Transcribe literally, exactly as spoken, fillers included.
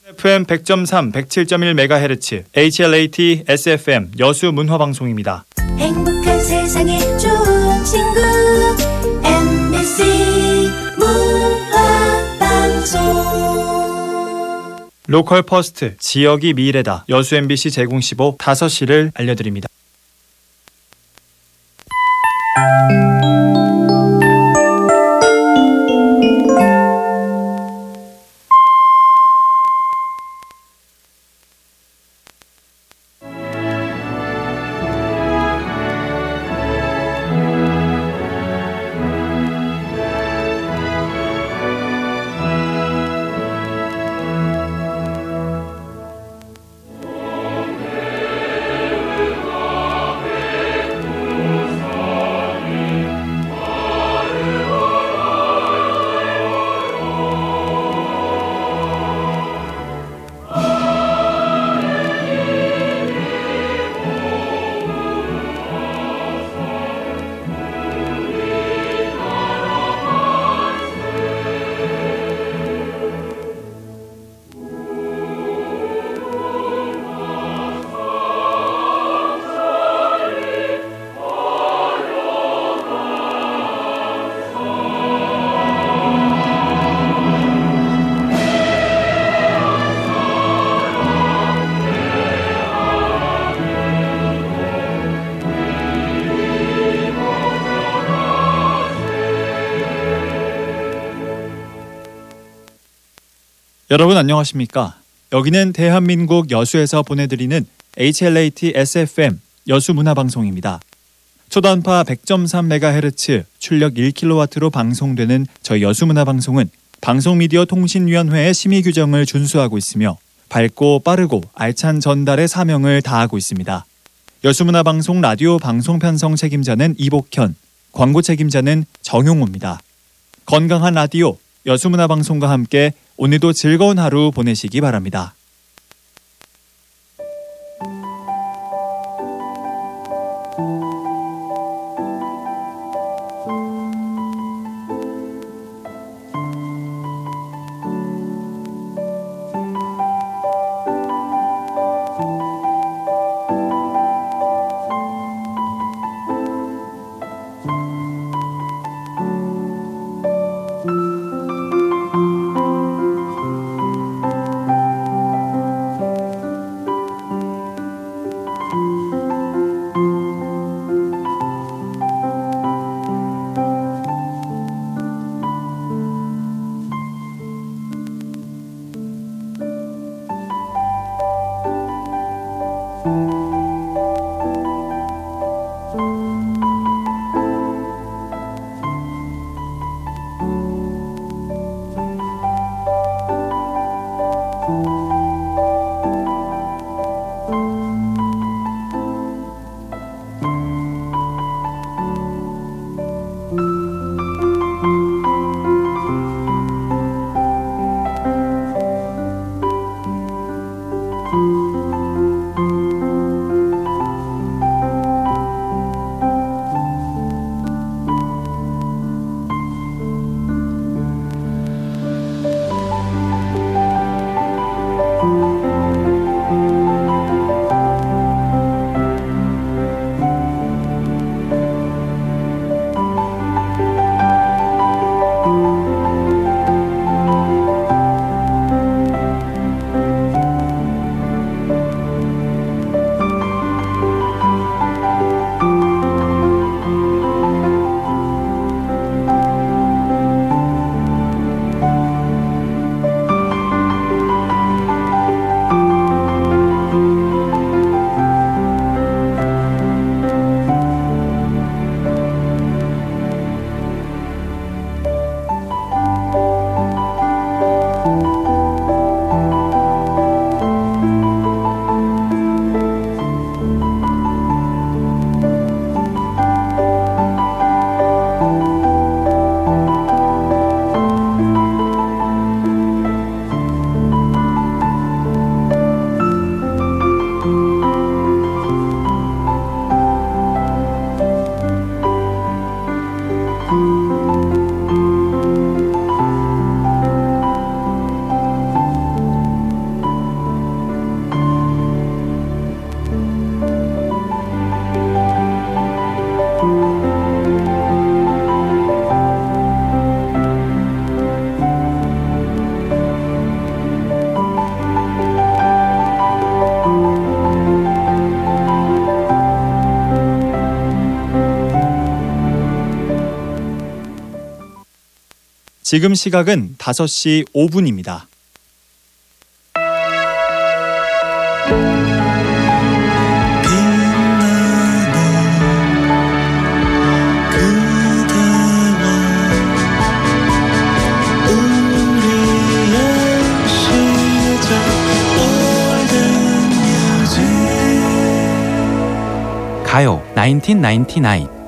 에프엠 백 점 삼, 백칠 점 일 메가헤르츠 에이치엘에이티 에스에프엠 여수 문화방송입니다. 행복한 세상에 좋은 친구 엠비씨 문화방송. 로컬 퍼스트, 지역이 미래다. 여수 엠비씨 제공십오 다섯 시를 알려드립니다. 여러분 안녕하십니까? 여기는 대한민국 여수에서 보내드리는 에이치엘에이티 에스에프엠 여수 문화방송입니다. 초단파 백 점 삼 메가헤르츠 출력 일 킬로와트로 방송되는 저희 여수 문화방송은 방송미디어통신위원회의 심의 규정을 준수하고 있으며 밝고 빠르고 알찬 전달의 사명을 다하고 있습니다. 여수 문화방송 라디오 방송 편성 책임자는 이복현, 광고 책임자는 정용호입니다. 건강한 라디오 여수 문화방송과 함께 오늘도 즐거운 하루 보내시기 바랍니다. 지금 시각은 다섯 시 오 분입니다. 가요 천구백구십구